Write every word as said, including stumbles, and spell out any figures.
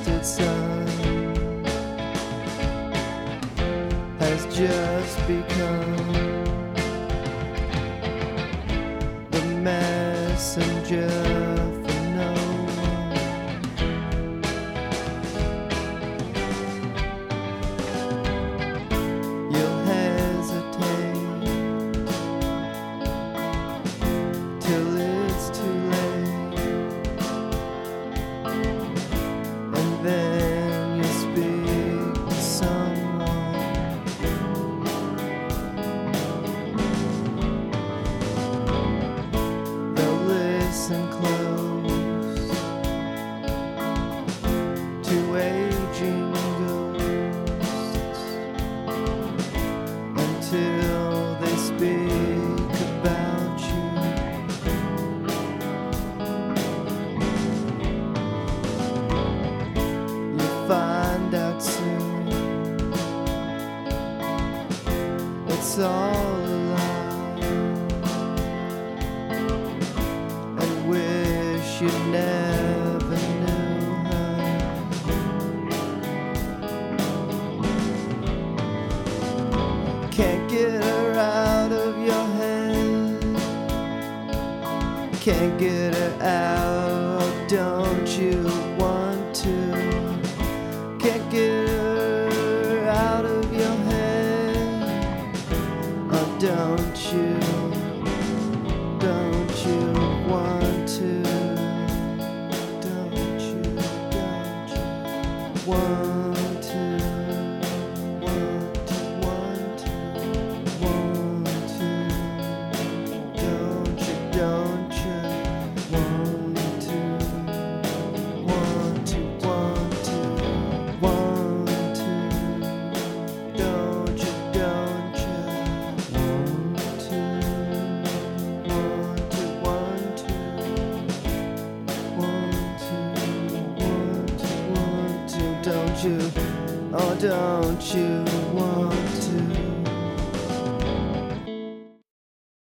bastard son has just become the messenger for no one. You'll hesitate till it's too late, and then you speak to someone. They'll listen close to aging ghosts until they speak about you. You'll find out soon it's all a lie, and wish you never knew her. Can't get her out of your head, can't get her out, don't you want to? Can't get her out of your head, oh don't you, don't you want to? Don't you, don't you want to? Want to, want to, want to? Don't you, don't you want to? Want to, want to, want to? Don't you, don't you want to? Want to, want to, want to, want to, want to? Don't you, oh don't you want